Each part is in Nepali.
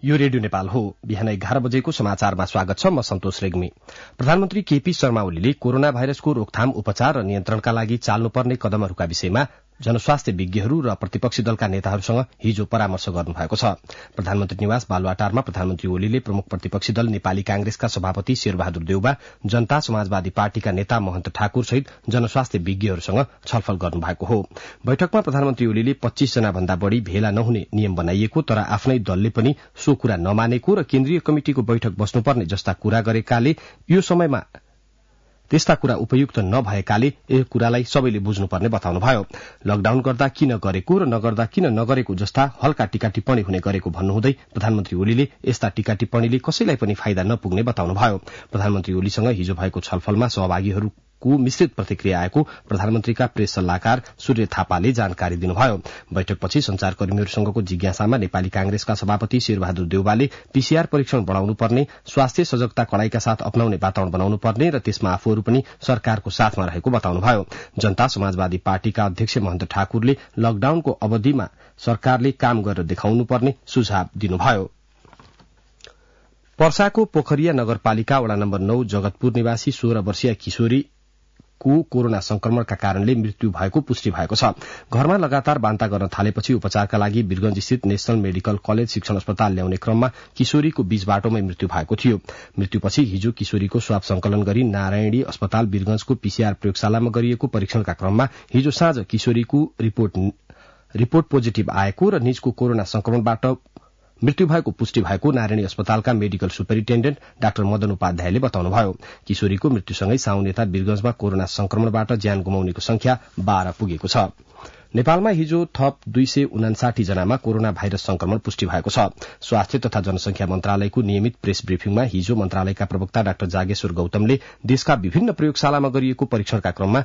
यो रेडियो नेपाल हो। बिहान 11 बजेको समाचारमा स्वागत छ। म सन्तोष रेग्मी। प्रधानमन्त्री केपी शर्मा ओलीले कोरोना भाइरसको रोकथाम, उपचार र नियन्त्रणका लागि चाल्नुपर्ने कदमहरूका विषयमा जनस्वास्थ्य विज्ञहरू र प्रतिपक्षी दलका नेताहरूसँग हिजो परामर्श गर्नुभएको छ। प्रधानमन्त्री निवास बालुवाटारमा प्रधानमन्त्री ओलीले प्रमुख प्रतिपक्षी दल नेपाली कांग्रेसका सभापति शेरबहादुर देउबा, जनता समाजवादी पार्टीका नेता महन्त ठाकुर सहित जनस्वास्थ्य विज्ञहरूसँग छलफल गर्नुभएको हो। बैठकमा प्रधानमन्त्री ओलीले 25 जना भन्दा बढ़ी भेला नहुने नियम बनाइएको तर आफ्नै दलले पनि सो कुरा नमानेको र केन्द्रीय कमिटिको बैठक बस्नुपर्ने जस्ता कुरा गरेकाले यो समयमा त्यस्ता कुरा उपयुक्त नभएकाले यो कुरालाई सबैले बुझ्नुपर्ने बताउनुभयो। लकडाउन गर्दा किन गरेको र नगर्दा किन नगरेको जस्ता हल्का टीका टिप्पणी हुने गरेको भन्नुहुँदै प्रधानमन्त्री ओलीले यस्ता टीका टिप्पणीले कसैलाई पनि फाइदा नपुग्ने बताउनुभयो। प्रधानमन्त्री ओलीसँग हिजो भएको छलफलमा सहभागीहरूको मिश्रित प्रतिक्रिया आएको प्रधानमन्त्रीका प्रेस सल्लाहकार सूर्य थापाले जानकारी दिनुभयो। बैठकपछि संचारकर्मीहरूसँगको जिज्ञासामा नेपाली कांग्रेसका सभापति शेरबहादुर देउबाले पीसीआर परीक्षण बढ़ाउनु पर्ने, स्वास्थ्य सजगता कड़ाईका साथ अपनाउने वातावरण बनाउनु पर्ने र त्यसमा आफूहरू पनि सरकारको साथमा रहेको बताउनुभयो। जनता समाजवादी पार्टीका अध्यक्ष महन्त ठाकुरले लकडाउनको अवधिमा सरकारले काम गरेर देखाउनु पर्ने सुझाव दिनुभयो। पर्साको पोखरिया नगरपालिका वडा नम्बर 9 जगतपुर निवासी 16 वर्षीय किशोरी को कोरोना संक्रमणका कारणले मृत्यु भएको पुष्टि भएको छ। घरमा लगातार बान्ता गर्न थालेपछि उपचारका लागि वीरगंज स्थित नेशनल मेडिकल कलेज शिक्षण अस्पताल ल्याउने क्रममा किशोरीको बीच बाटोमै मृत्यु भएको थियो। मृत्युपछि हिजो किशोरीको स्वाब संकलन गरी नारायणी अस्पताल वीरगंजको पीसीआर प्रयोगशालामा गरिएको परीक्षणका क्रममा हिजो साँझ किशोरीको रिपोर्ट पोजिटिभ आएको र निजको कोरोना संक्रमणबाट मृत्यु भएको पुष्टि भएको नारायणी अस्पतालका मेडिकल सुपरिन्टेण्डेन्ट डाक्टर मदन उपाध्यायले बताउनुभयो। किशोरीको मृत्युसँगै साउन यता वीरगंजमा कोरोना संक्रमणबाट ज्यान गुमाउनेको संख्या 12 पुगेको छ। नेपालमा हिजो थप 259 जनामा कोरोना भाइरस संक्रमण पुष्टि भएको छ। स्वास्थ्य तथा जनसंख्या मन्त्रालयको नियमित प्रेस ब्रिफिङमा हिजो मन्त्रालयका प्रवक्ता डाक्टर जागेश्वर गौतमले देशका विभिन्न प्रयोगशालामा गरिएको परीक्षणका क्रममा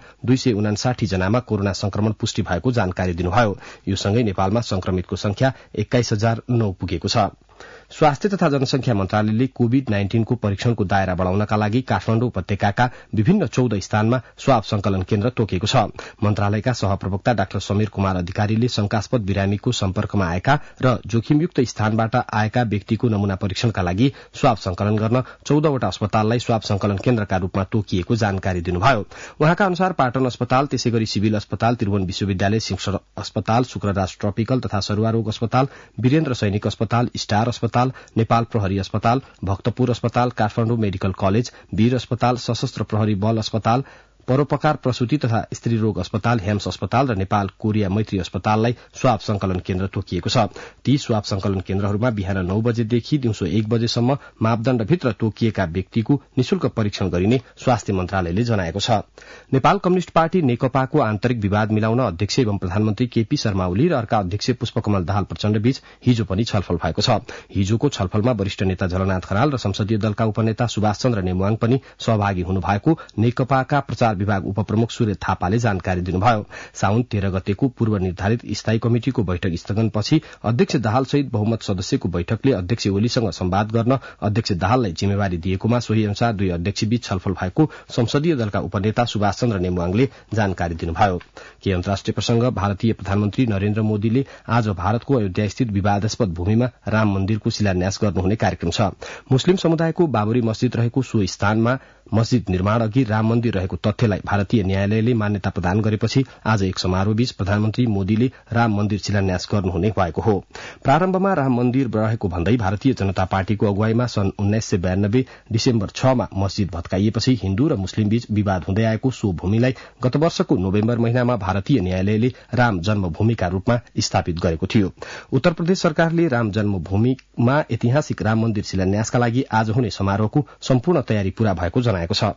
259 जनामा कोरोना संक्रमण पुष्टि भएको जानकारी दिनुभयो। यो सँगै नेपालमा संक्रमितको संख्या 21009 पुगेको छ। स्वास्थ्य तथा जनसंख्या मन्त्रालयले कोविड-19 को परीक्षणको दायरा बढ़ाउनका लागि काठमाडौँ उपत्यकाका विभिन्न 14 स्थानमा स्वाब संकलन केन्द्र तोकेको छ। मन्त्रालयका सहप्रवक्ता डाक्टर समीर कुमार अधिकारीले शंकास्पद बिरामीको सम्पर्कमा आएका र जोखिमयुक्त स्थानबाट आएका व्यक्तिको नमूना परीक्षणका लागि स्वाब संकलन गर्न 14 वटा अस्पताललाई स्वाब संकलन केन्द्रका रूपमा तोकिएको जानकारी दिनुभयो। उहाँका अनुसार पाटन अस्पताल, त्यसैगरी सिभिल अस्पताल, त्रिभुवन विश्वविद्यालय शिक्षण अस्पताल, शुक्रराज ट्रपिकल तथा सरुवारोग अस्पताल, वीरेन्द्र सैनिक अस्पताल, स्टार अस्पताल, नेपाल प्रहरी अस्पताल, भक्तपुर अस्पताल, काठमाडौँ मेडिकल कलेज, वीर अस्पताल, सशस्त्र प्रहरी बल अस्पताल, परोपकार प्रसूति तथा स्त्री रोग अस्पताल, हेम्स अस्पताल र नेपाल कोरिया मैत्री अस्पताललाई स्वाब संकलन केन्द्र तोकिएको छ। ती स्वाब संकलन केन्द्रहरूमा बिहान 9 बजेदेखि दिउँसो 1 बजेसम्म मापदण्डभित्र तोकिएका व्यक्तिको निशुल्क परीक्षण गरिने स्वास्थ्य मन्त्रालयले जनाएको छ। नेपाल कम्युनिष्ट पार्टी नेकपाको आन्तरिक विवाद मिलाउन अध्यक्ष एवं प्रधानमन्त्री केपी शर्मा ओली र अर्का अध्यक्ष पुष्पकमल दाहाल प्रचण्ड बीच हिजो पनि छलफल भएको छ। हिजोको छलफलमा वरिष्ठ नेता झलनाथ खनाल र संसदीय दलका उपनेता सुभाष चन्द्र नेमुवाङ पनि सहभागी हुनुभएको नेकपाका प्रचार विभाग उपप्रमुख सूर्य थापाले जानकारी दिनुभयो। साउन 13 गतेको पूर्व निर्धारित स्थायी कमिटिको बैठक स्थगनपछि अध्यक्ष दाहाल सहित बहुमत सदस्यको बैठकले अध्यक्ष ओलीसँग संवाद गर्न अध्यक्ष दाहाललाई जिम्मेवारी दिएकोमा सोही अनुसार दुई अध्यक्षबीच छलफल भएको संसदीय दलका उपनेता सुभाष चन्द्र नेमुवाङले जानकारी दिनुभयो। केही अन्तर्राष्ट्रिय प्रसंग। भारतीय प्रधानमन्त्री नरेन्द्र मोदीले आज भारतको अयोध्या स्थित विवादास्पद भूमिमा राम मन्दिरको शिलान्यास गर्नुहुने कार्यक्रम छ। मुस्लिम समुदायको बाबरी मस्जिद रहेको सो स्थानमा मस्जिद निर्माण अघि राम मन्दिर रहेको तथ्यलाई भारतीय न्यायालयले मान्यता प्रदान गरेपछि आज एक समारोहबीच प्रधानमन्त्री मोदीले राम मन्दिर शिलान्यास गर्नुहुने भएको हो। प्रारम्भमा राम मन्दिर रहेको भन्दै भारतीय जनता पार्टीको अगुवाईमा सन् 1992 डिसेम्बर 6 मा मस्जिद भत्काइएपछि हिन्दू र मुस्लिम बीच विवाद हुँदै आएको सो भूमिलाई गत वर्षको नोभेम्बर महिनामा भारतीय न्यायालयले राम जन्मभूमिका रूपमा स्थापित गरेको थियो। उत्तर प्रदेश सरकारले राम जन्मभूमिमा ऐतिहासिक राम मन्दिर शिलान्यासका लागि आज हुने समारोहको सम्पूर्ण तयारी पूरा भएको जनाएको छ।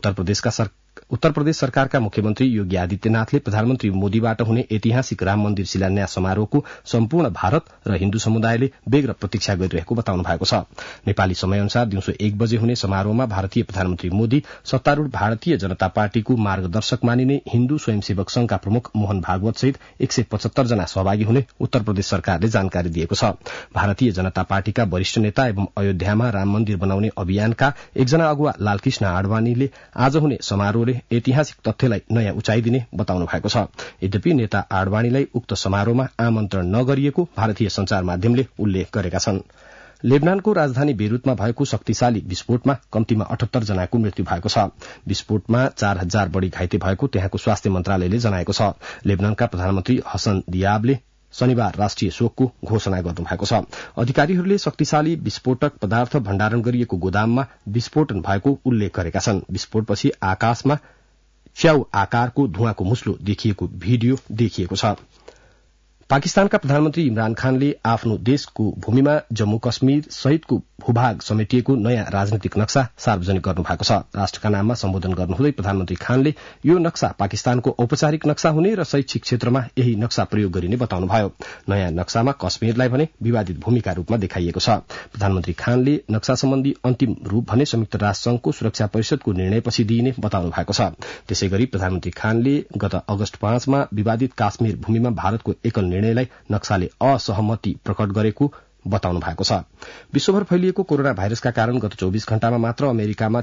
उत्तर प्रदेश सरकारका मुख्यमन्त्री योगी आदित्यनाथले प्रधानमन्त्री मोदीबाट हुने ऐतिहासिक राम मन्दिर शिलान्यास समारोहको सम्पूर्ण भारत र हिन्दू समुदायले बेग र प्रतीक्षा गरिरहेको बताउनु भएको छ। नेपाली समयअनुसार दिउँसो 1 बजे हुने समारोहमा भारतीय प्रधानमन्त्री मोदी, सत्तारूढ़ भारतीय जनता पार्टीको मार्गदर्शक मानिने हिन्दू स्वयंसेवक संघका प्रमुख मोहन भागवत सहित 175 जना सहभागी हुने उत्तर प्रदेश सरकारले जानकारी दिएको छ। भारतीय जनता पार्टीका वरिष्ठ नेता एवं अयोध्यामा राम मन्दिर बनाउने अभियानका एकजना अगुवा लालकृष्ण आडवाणीले आज हुने समारोहले ऐतिहासिक तथ्यलाई नयाँ उचाइ दिने बताउनु भएको छ। यद्यपि नेता आडवाणीलाई उक्त समारोहमा आमन्त्रण नगरिएको भारतीय संचार माध्यमले उल्लेख गरेका छन्। लेबनानको राजधानी बेरुतमा भएको शक्तिशाली विस्फोटमा कम्तीमा 78 जनाको मृत्यु भएको छ। विस्फोटमा 4000 बढ़ी घाइते भएको त्यहाँको स्वास्थ्य मन्त्रालयले जनाएको छ। लेबनानका प्रधानमन्त्री हसन दियाबले शनिबार राष्ट्रिय शोकको घोषणा गर्नुभएको छ। अधिकारीहरूले शक्तिशाली विस्फोटक पदार्थ भण्डारण गरिएको गोदाममा विस्फोटन भएको उल्लेख गरेका छन्। विस्फोटपछि आकाशमा च्याउ आकारको धुवाँको मुस्लो देखिएको भिडियो देखिएको छ। पाकिस्तानका प्रधानमन्त्री इमरान खानले आफ्नो देशको भूमिमा जम्मू कश्मीर सहितको भूभाग समेटिएको नयाँ राजनैतिक नक्सा सार्वजनिक गर्नुभएको छ। राष्ट्रका नाममा सम्बोधन गर्नुहुँदै प्रधानमन्त्री खानले यो नक्सा पाकिस्तानको औपचारिक नक्सा हुने र शैक्षिक क्षेत्रमा यही नक्सा प्रयोग गरिने बताउनुभयो। नयाँ नक्सामा कश्मीरलाई भने विवादित भूमिका रूपमा देखाइएको छ। प्रधानमन्त्री खानले नक्सा सम्बन्धी अन्तिम रूप भने संयुक्त राष्ट्र संघको सुरक्षा परिषदको निर्णयपछि दिइने बताउनु भएको छ। त्यसैगरी प्रधानमन्त्री खानले गत अगस्त 5 मा विवादित काश्मीर भूमिमा भारतको एकल निर्णयलाई नक्साले असहमति प्रकट गरेको बताउनु भएको छ। विश्वभर फैलिएको कोरोना भाइरसका कारण गत 24 घण्टामा मात्र अमेरिकामा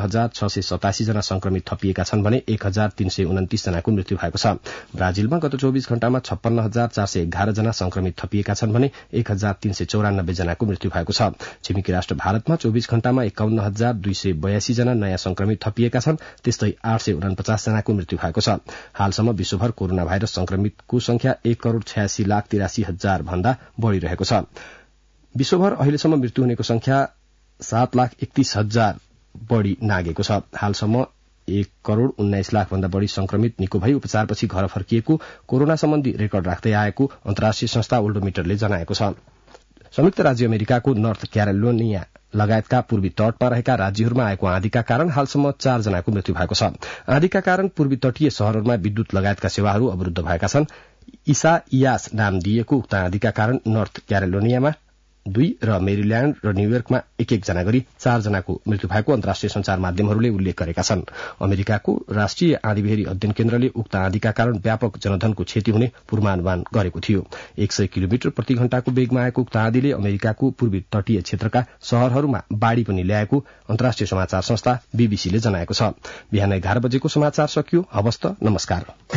53,687 जना संक्रमित थपिएका छन् भने 1,329 जनाको मृत्यु भएको छ। ब्राजिलमा गत 24 घण्टामा 56,411 जना संक्रमित थपिएका छन् भने 1,394 जनाको मृत्यु भएको छ। छिमेकी राष्ट्र भारतमा 24 घण्टामा 51,282 जना नयाँ संक्रमित थपिएका छन्। त्यस्तै 849 जनाको मृत्यु भएको छ। हालसम्म विश्वभर कोरोना भाइरस संक्रमितको संख्या 1,86,83,000 भन्दा बढ़ी रहेको छ। विश्वभर अहिलेसम्म मृत्यु हुनेको संख्या 7,31,000 बढ़ी नागेको छ। हालसम्म 1,19,00,000 भन्दा बढ़ी संक्रमित निको भई उपचारपछि घर फर्किएको कोरोना सम्बन्धी रेकर्ड राख्दै आएको अन्तर्राष्ट्रिय संस्था वर्ल्डोमिटरले जनाएको छ। संयुक्त राज्य अमेरिकाको नर्थ क्यारोलिना लगायतका पूर्वी तटमा रहेका राज्यहरूमा आएको आँधीका कारण हालसम्म 4 जनाको मृत्यु भएको छ। आँधीका कारण पूर्वी तटीय शहरहरूमा विद्युत लगायतका सेवाहरू अवरूद्ध भएका छन्। इसाइयास नाम दिएको उक्त आँधीका कारण नर्थ क्यारोलिनामा 2 र मेरील्याण्ड र न्यूयोर्कमा 1-1 जना गरी 4 जनाको मृत्यु भएको अन्तर्राष्ट्रिय संचार माध्यमहरूले उल्लेख गरेका छन्। अमेरिकाको राष्ट्रिय आँधीबेहरी अध्ययन केन्द्रले उक्त आँधीका कारण व्यापक जनधनको क्षति हुने पूर्वानुमान गरेको थियो। 100 किलोमिटर प्रति घण्टाको वेगमा आएको उक्त आँधीले अमेरिकाको पूर्वी तटीय क्षेत्रका शहरहरूमा बाढ़ी पनि ल्याएको अन्तर्राष्ट्रिय समाचार संस्था बीबीसीले जनाएको छ। बिहान 11 बजेको समाचार सकियो। हवस् त, नमस्कार।